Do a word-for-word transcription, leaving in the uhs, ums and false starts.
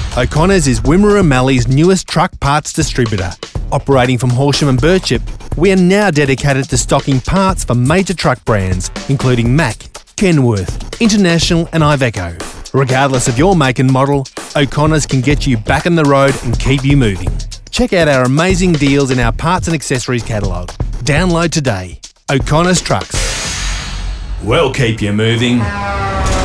O'Connor's is Wimmera Mallee's newest truck parts distributor. Operating from Horsham and Birchip, we are now dedicated to stocking parts for major truck brands, including Mack, Kenworth, International and Iveco. Regardless of your make and model, O'Connor's can get you back on the road and keep you moving. Check out our amazing deals in our parts and accessories catalogue. Download today. O'Connor's Trucks. We'll keep you moving.